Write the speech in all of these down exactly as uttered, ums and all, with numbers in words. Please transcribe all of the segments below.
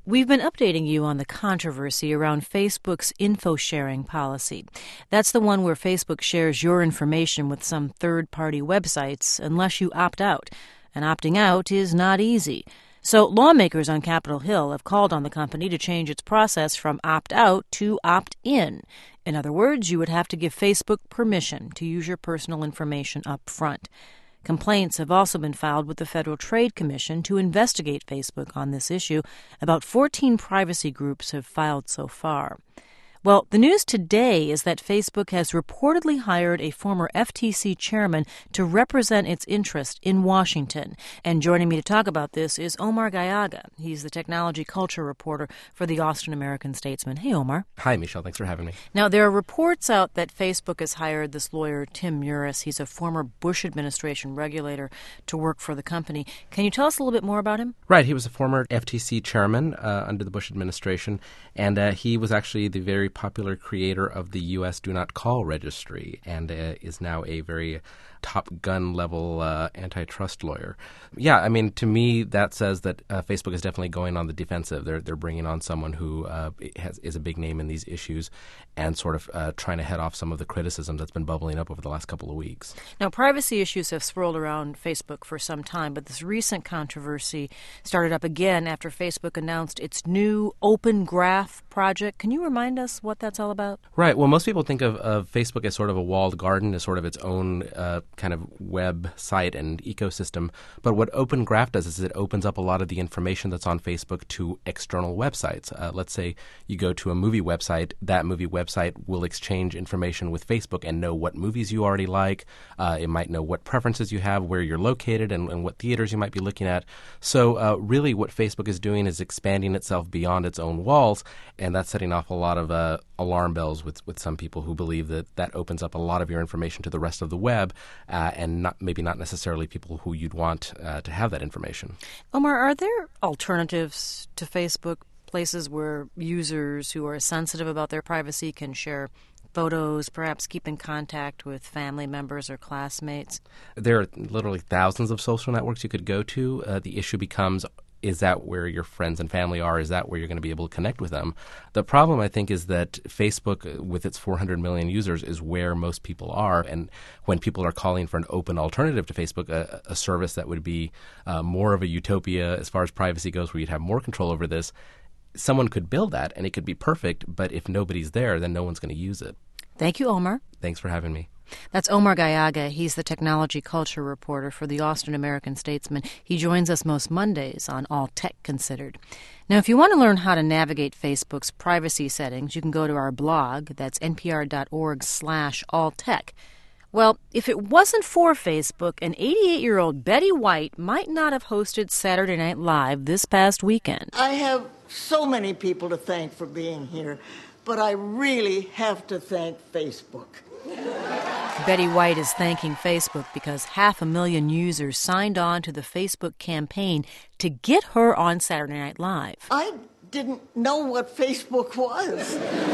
We've been updating you on the controversy around Facebook's info-sharing policy. That's the one where Facebook shares your information with some third-party websites unless you opt out. And opting out is not easy. So lawmakers on Capitol Hill have called on the company to change its process from opt-out to opt-in. In other words, you would have to give Facebook permission to use your personal information up front. Complaints have also been filed with the Federal Trade Commission to investigate Facebook on this issue. About fourteen privacy groups have filed so far. Well, the news today is that Facebook has reportedly hired a former F T C chairman to represent its interest in Washington. And joining me to talk about this is Omar Gallaga. He's the technology culture reporter for the Austin American-Statesman. Hey, Omar. Hi, Michelle. Thanks for having me. Now, there are reports out that Facebook has hired this lawyer, Tim Murris. He's a former Bush administration regulator to work for the company. Can you tell us a little bit more about him? Right. He was a former F T C chairman uh, under the Bush administration, and uh, he was actually the very popular creator of the U S Do Not Call registry and uh, is now a very Top Gun level uh, antitrust lawyer. Yeah, I mean, to me, that says that uh, Facebook is definitely going on the defensive. They're they're bringing on someone who uh, has, is a big name in these issues and sort of uh, trying to head off some of the criticism that's been bubbling up over the last couple of weeks. Now, privacy issues have swirled around Facebook for some time, but this recent controversy started up again after Facebook announced its new Open Graph project. Can you remind us what that's all about? Right. Well, most people think of, of Facebook as sort of a walled garden, as sort of its own uh, kind of web site and ecosystem. But what Open Graph does is it opens up a lot of the information that's on Facebook to external websites. Uh, let's say you go to a movie website. That movie website will exchange information with Facebook and know what movies you already like. Uh, it might know what preferences you have, where you're located, and, and what theaters you might be looking at. So uh, really what Facebook is doing is expanding itself beyond its own walls, and that's setting off a lot of uh, alarm bells with, with some people who believe that that opens up a lot of your information to the rest of the web, uh, and not maybe not necessarily people who you'd want uh, to have that information. Omar, are there alternatives to Facebook, places where users who are sensitive about their privacy can share photos, perhaps keep in contact with family members or classmates? There are literally thousands of social networks you could go to. Uh, the issue becomes, is that where your friends and family are? Is that where you're going to be able to connect with them? The problem, I think, is that Facebook, with its four hundred million users, is where most people are. And when people are calling for an open alternative to Facebook, a, a service that would be uh, more of a utopia as far as privacy goes, where you'd have more control over this, someone could build that and it could be perfect. But if nobody's there, then no one's going to use it. Thank you, Omar. Thanks for having me. That's Omar Gallaga. He's the technology culture reporter for the Austin American-Statesman. He joins us most Mondays on All Tech Considered. Now, if you want to learn how to navigate Facebook's privacy settings, you can go to our blog. That's npr.org slash alltech. Well, if it wasn't for Facebook, an eighty-eight-year-old Betty White might not have hosted Saturday Night Live this past weekend. I have so many people to thank for being here, but I really have to thank Facebook. Betty White is thanking Facebook because half a million users signed on to the Facebook campaign to get her on Saturday Night Live. I didn't know what Facebook was.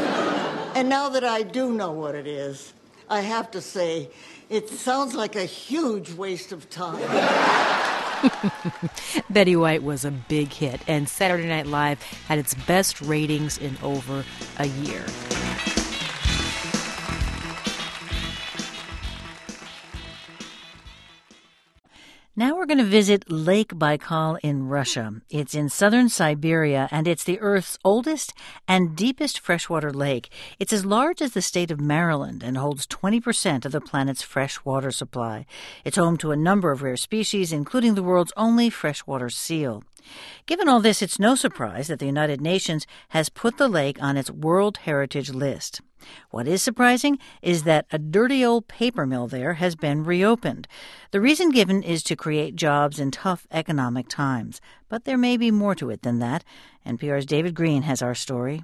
And now that I do know what it is, I have to say, it sounds like a huge waste of time. Betty White was a big hit, and Saturday Night Live had its best ratings in over a year. Now we're going to visit Lake Baikal in Russia. It's in southern Siberia, and it's the Earth's oldest and deepest freshwater lake. It's as large as the state of Maryland and holds twenty percent of the planet's freshwater supply. It's home to a number of rare species, including the world's only freshwater seal. Given all this, it's no surprise that the United Nations has put the lake on its World Heritage List. What is surprising is that a dirty old paper mill there has been reopened. The reason given is to create jobs in tough economic times. But there may be more to it than that. N P R's David Green has our story.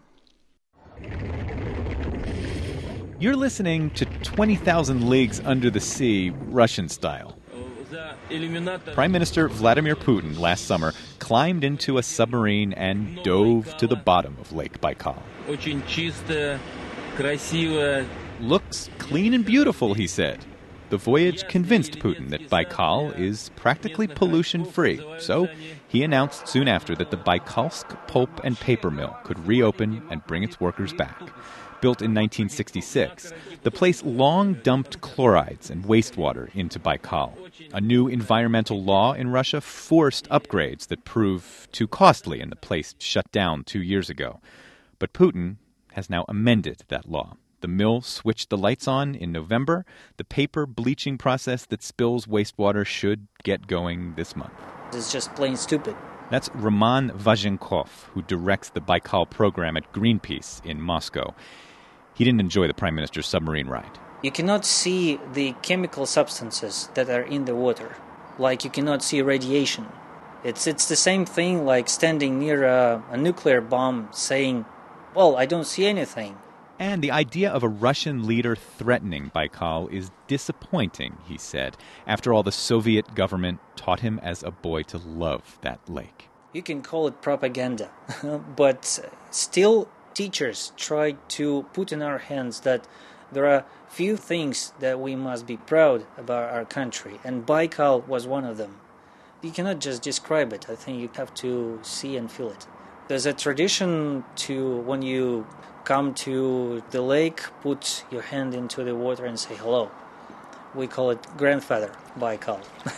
You're listening to twenty thousand Leagues Under the Sea, Russian style. Prime Minister Vladimir Putin last summer climbed into a submarine and dove to the bottom of Lake Baikal. Looks clean and beautiful, he said. The voyage convinced Putin that Baikal is practically pollution-free, so he announced soon after that the Baikalsk pulp and paper mill could reopen and bring its workers back. Built in nineteen sixty-six, the place long dumped chlorides and wastewater into Baikal. A new environmental law in Russia forced upgrades that proved too costly, and the place shut down two years ago. But Putin has now amended that law. The mill switched the lights on in November. The paper bleaching process that spills wastewater should get going this month. It's just plain stupid. That's Roman Vazenkov, who directs the Baikal program at Greenpeace in Moscow. He didn't enjoy the Prime Minister's submarine ride. You cannot see the chemical substances that are in the water, like you cannot see radiation. It's it's the same thing like standing near a, a nuclear bomb saying, well, I don't see anything. And the idea of a Russian leader threatening Baikal is disappointing, he said, after all the Soviet government taught him as a boy to love that lake. You can call it propaganda, but still teachers try to put in our hands that there are few things that we must be proud about our country, and Baikal was one of them. You cannot just describe it. I think you have to see and feel it. There's a tradition to, when you come to the lake, put your hand into the water and say hello. We call it grandfather Baikal.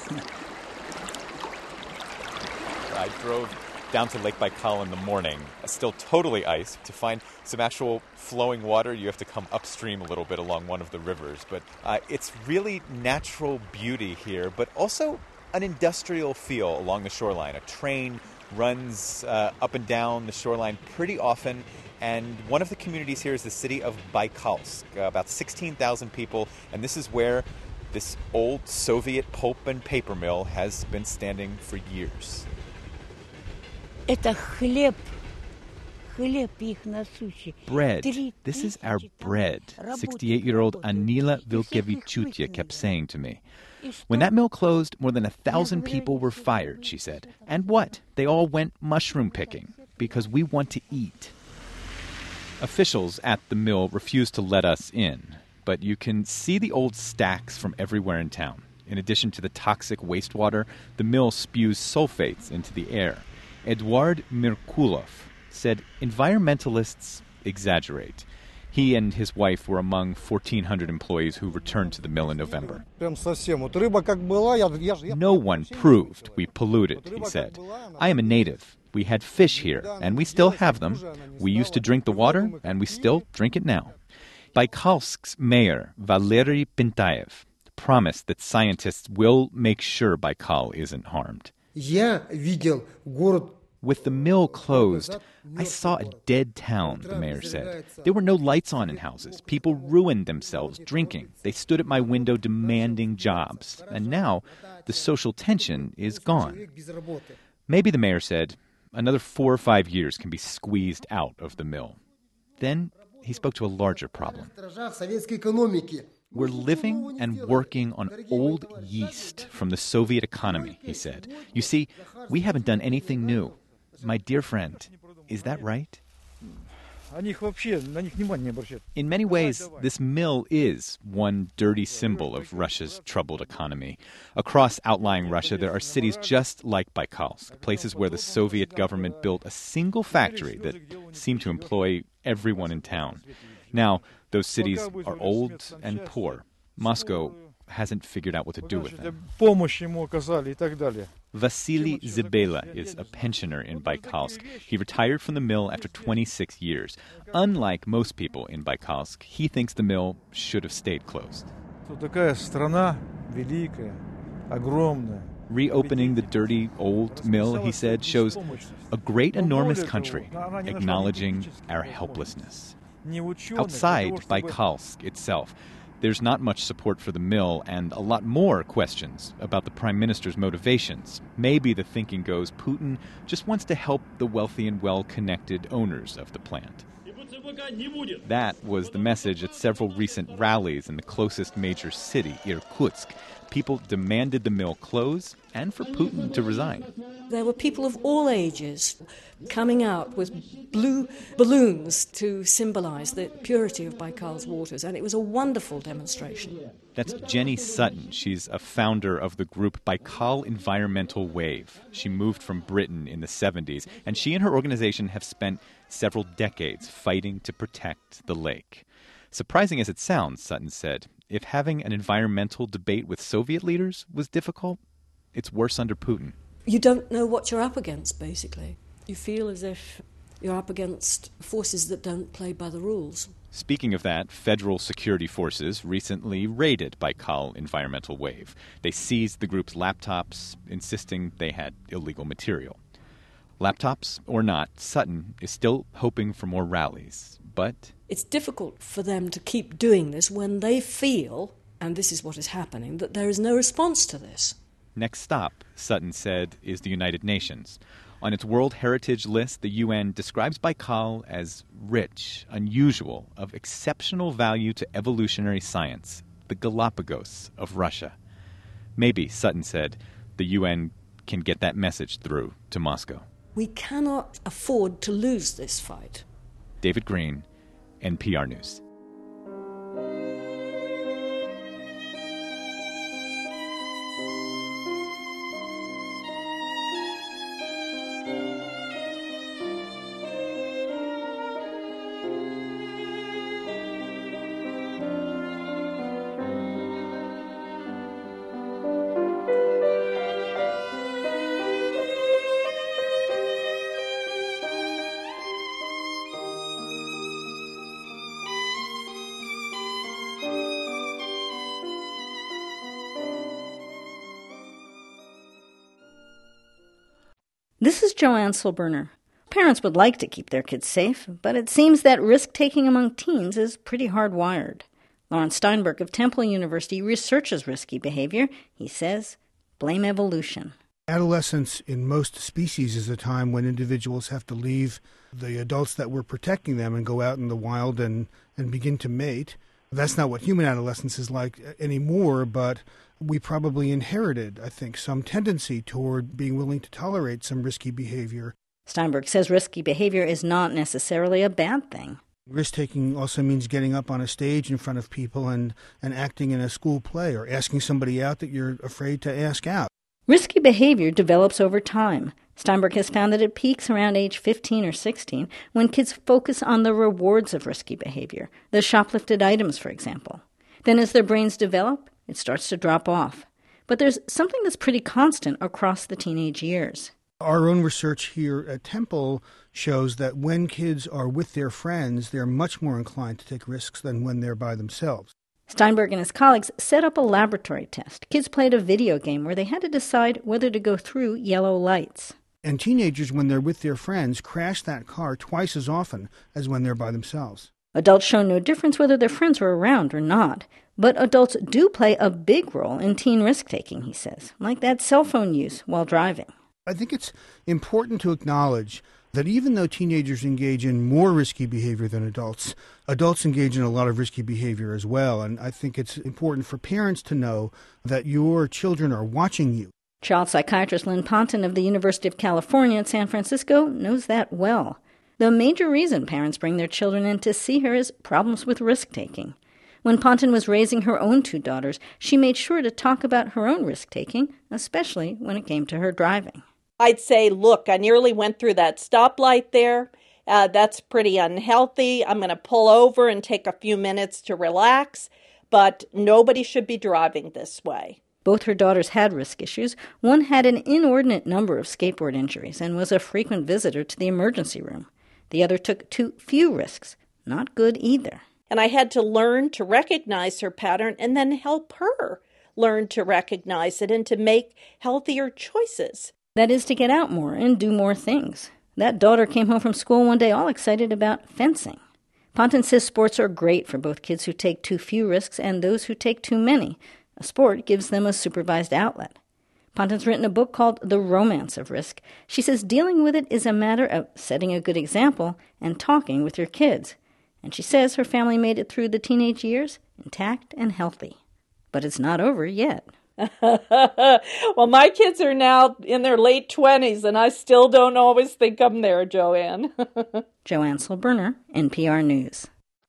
I drove down to Lake Baikal in the morning, still totally iced. To find some actual flowing water, you have to come upstream a little bit along one of the rivers. But uh, it's really natural beauty here, but also an industrial feel along the shoreline. A train runs uh, up and down the shoreline pretty often, and one of the communities here is the city of Baikalsk, uh, about sixteen thousand people, and this is where this old Soviet pulp and paper mill has been standing for years. Это хлеб. Хлеб их насущий. Bread. This is our bread, sixty-eight-year-old Anila Vilkevichutya kept saying to me. When that mill closed, more than a thousand people were fired, she said. And what? They all went mushroom picking, because we want to eat. Officials at the mill refused to let us in, but you can see the old stacks from everywhere in town. In addition to the toxic wastewater, the mill spews sulfates into the air. Eduard Merkulov said environmentalists exaggerate. He and his wife were among fourteen hundred employees who returned to the mill in November. No one proved we polluted, he said. I am a native. We had fish here, and we still have them. We used to drink the water, and we still drink it now. Baikalsk's mayor, Valery Pintayev, promised that scientists will make sure Baikal isn't harmed. With the mill closed, I saw a dead town, the mayor said. There were no lights on in houses. People ruined themselves drinking. They stood at my window demanding jobs. And now the social tension is gone. Maybe, the mayor said, another four or five years can be squeezed out of the mill. Then he spoke to a larger problem. We're living and working on old yeast from the Soviet economy, he said. You see, we haven't done anything new. My dear friend, is that right? In many ways, this mill is one dirty symbol of Russia's troubled economy. Across outlying Russia, there are cities just like Baikalsk, places where the Soviet government built a single factory that seemed to employ everyone in town. Now, those cities are old and poor. Moscow hasn't figured out what to do with them. Vasily Zibela is a pensioner in Baikalsk. He retired from the mill after twenty-six years. Unlike most people in Baikalsk, he thinks the mill should have stayed closed. Reopening the dirty old mill, he said, shows a great, enormous country acknowledging our helplessness. Outside Baikalsk itself, there's not much support for the mill and a lot more questions about the Prime Minister's motivations. Maybe the thinking goes Putin just wants to help the wealthy and well-connected owners of the plant. That was the message at several recent rallies in the closest major city, Irkutsk. People demanded the mill close and for Putin to resign. There were people of all ages coming out with blue balloons to symbolize the purity of Baikal's waters, and it was a wonderful demonstration. That's Jenny Sutton. She's a founder of the group Baikal Environmental Wave. She moved from Britain in the seventies, and she and her organization have spent several decades fighting to protect the lake. Surprising as it sounds, Sutton said, if having an environmental debate with Soviet leaders was difficult, it's worse under Putin. You don't know what you're up against, basically. You feel as if you're up against forces that don't play by the rules. Speaking of that, federal security forces recently raided Baikal Environmental Wave. They seized the group's laptops, insisting they had illegal material. Laptops or not, Sutton is still hoping for more rallies, but it's difficult for them to keep doing this when they feel, and this is what is happening, that there is no response to this. Next stop, Sutton said, is the United Nations. On its World Heritage list, the U N describes Baikal as rich, unusual, of exceptional value to evolutionary science, the Galapagos of Russia. Maybe, Sutton said, the U N can get that message through to Moscow. We cannot afford to lose this fight. David Green, N P R News. This is Joanne Silberner. Parents would like to keep their kids safe, but it seems that risk-taking among teens is pretty hardwired. Lawrence Steinberg of Temple University researches risky behavior. He says, blame evolution. Adolescence in most species is a time when individuals have to leave the adults that were protecting them and go out in the wild and, and begin to mate. That's not what human adolescence is like anymore, but we probably inherited, I think, some tendency toward being willing to tolerate some risky behavior. Steinberg says risky behavior is not necessarily a bad thing. Risk-taking also means getting up on a stage in front of people and, and acting in a school play or asking somebody out that you're afraid to ask out. Risky behavior develops over time. Steinberg has found that it peaks around age fifteen or sixteen when kids focus on the rewards of risky behavior, the shoplifted items, for example. Then as their brains develop, it starts to drop off. But there's something that's pretty constant across the teenage years. Our own research here at Temple shows that when kids are with their friends, they're much more inclined to take risks than when they're by themselves. Steinberg and his colleagues set up a laboratory test. Kids played a video game where they had to decide whether to go through yellow lights. And teenagers, when they're with their friends, crash that car twice as often as when they're by themselves. Adults show no difference whether their friends were around or not. But adults do play a big role in teen risk-taking, he says, like that cell phone use while driving. I think it's important to acknowledge that even though teenagers engage in more risky behavior than adults, adults engage in a lot of risky behavior as well. And I think it's important for parents to know that your children are watching you. Child psychiatrist Lynn Ponton of the University of California at San Francisco knows that well. The major reason parents bring their children in to see her is problems with risk-taking. When Ponton was raising her own two daughters, she made sure to talk about her own risk-taking, especially when it came to her driving. I'd say, look, I nearly went through that stoplight there. Uh, that's pretty unhealthy. I'm going to pull over and take a few minutes to relax, but nobody should be driving this way. Both her daughters had risk issues. One had an inordinate number of skateboard injuries and was a frequent visitor to the emergency room. The other took too few risks. Not good either. And I had to learn to recognize her pattern and then help her learn to recognize it and to make healthier choices. That is to get out more and do more things. That daughter came home from school one day all excited about fencing. Ponton says sports are great for both kids who take too few risks and those who take too many. A sport gives them a supervised outlet. Ponton's written a book called The Romance of Risk. She says dealing with it is a matter of setting a good example and talking with your kids. And she says her family made it through the teenage years intact and healthy. But it's not over yet. Well, my kids are now in their late twenties, and I still don't always think I'm there, Joanne. Joanne Silberner, N P R News.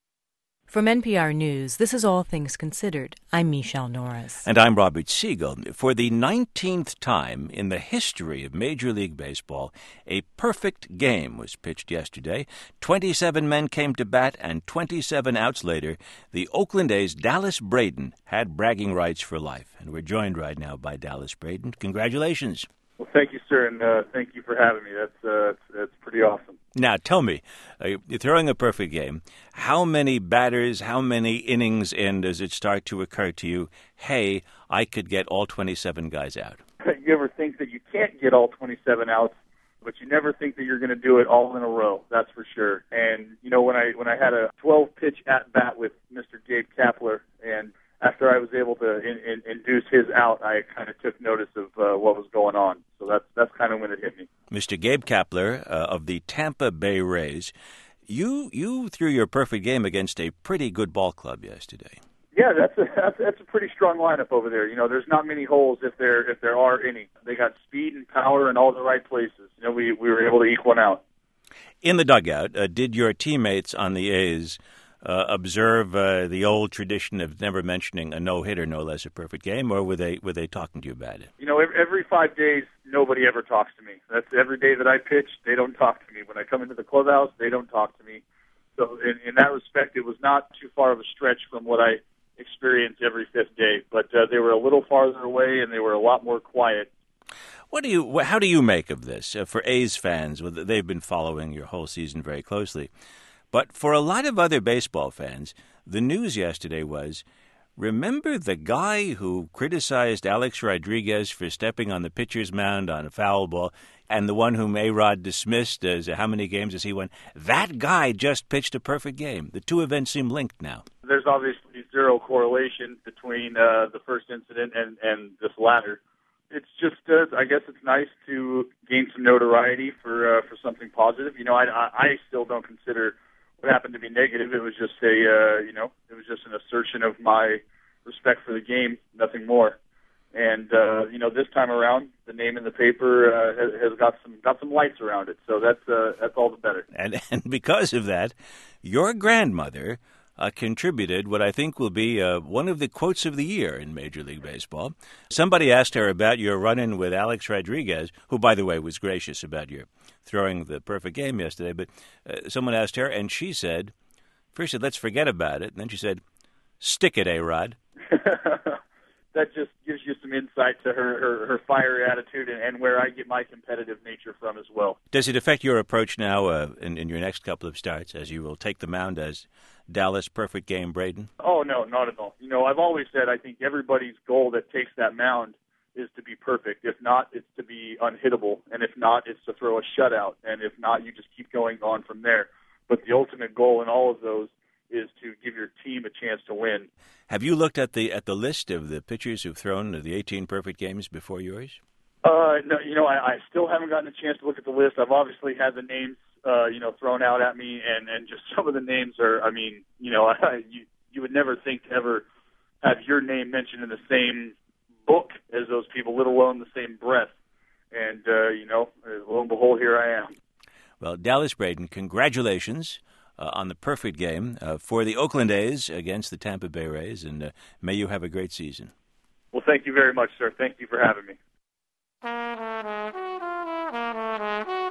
From N P R News, this is All Things Considered. I'm Michelle Norris. And I'm Robert Siegel. For the nineteenth time in the history of Major League Baseball, a perfect game was pitched yesterday. twenty-seven men came to bat, and twenty-seven outs later, the Oakland A's' Dallas Braden had bragging rights for life. And we're joined right now by Dallas Braden. Congratulations. Well, thank you, sir, and uh, thank you for having me. That's, uh, that's, that's pretty awesome. Now, tell me, uh, you're throwing a perfect game. How many batters, how many innings in does it start to occur to you, hey, I could get all twenty-seven guys out? You ever think that you can't get all twenty-seven outs, but you never think that you're going to do it all in a row, that's for sure. And, you know, when I when I had a twelve-pitch at-bat with Mister Gabe Kapler, and after I was able to in, in, induce his out, I kind of took notice of uh, what was going on. So that's that's kind of when it hit me. Mister Gabe Kapler uh, of the Tampa Bay Rays, you you threw your perfect game against a pretty good ball club yesterday. Yeah, that's a that's, that's a pretty strong lineup over there. You know, there's not many holes if there if there are any. They got speed and power in all the right places. You know, we we were able to eke one out. In the dugout, uh, did your teammates on the A's Uh, observe uh, the old tradition of never mentioning a no-hitter, no less a perfect game, or were they were they talking to you about it? You know, every, every five days, nobody ever talks to me. That's every day that I pitch, they don't talk to me. When I come into the clubhouse, they don't talk to me. So in, in that respect, it was not too far of a stretch from what I experience every fifth day. But uh, they were a little farther away, and they were a lot more quiet. What do you? How do you make of this? Uh, for A's fans, they've been following your whole season very closely. But for a lot of other baseball fans, the news yesterday was, remember the guy who criticized Alex Rodriguez for stepping on the pitcher's mound on a foul ball, and the one whom A-Rod dismissed as how many games has he won? That guy just pitched a perfect game. The two events seem linked now. There's obviously zero correlation between uh, the first incident and, and this latter. It's just, uh, I guess it's nice to gain some notoriety for uh, for something positive. You know, I, I, I still don't consider what happened to be negative. It was just a, uh, you know, it was just an assertion of my respect for the game, nothing more. And uh, you know, this time around, the name in the paper uh, has, has got some got some lights around it. So that's uh, that's all the better. And and because of that, your grandmother uh, contributed what I think will be uh, one of the quotes of the year in Major League Baseball. Somebody asked her about your run-in with Alex Rodriguez, who, by the way, was gracious about your throwing the perfect game yesterday. But uh, someone asked her, and she said, first she said, let's forget about it. And then she said, stick it, A-Rod. That just gives you some insight to her, her, her fiery attitude and, and where I get my competitive nature from as well. Does it affect your approach now uh, in, in your next couple of starts, as you will take the mound as Dallas perfect game Braden? Oh, no, not at all. You know, I've always said I think everybody's goal that takes that mound is to be perfect. If not, it's to be unhittable. And if not, it's to throw a shutout. And if not, you just keep going on from there. But the ultimate goal in all of those is to give your team a chance to win. Have you looked at the at the list of the pitchers who've thrown the eighteen perfect games before yours? Uh, no, you know, I, I still haven't gotten a chance to look at the list. I've obviously had the names, uh, you know, thrown out at me, and, and just some of the names are, I mean, you know, I, you you would never think to ever have your name mentioned in the same book as those people, let alone the same breath. And, uh, you know, lo and behold, here I am. Well, Dallas Braden, congratulations uh, on the perfect game uh, for the Oakland A's against the Tampa Bay Rays, and uh, may you have a great season. Well, thank you very much, sir. Thank you for having me.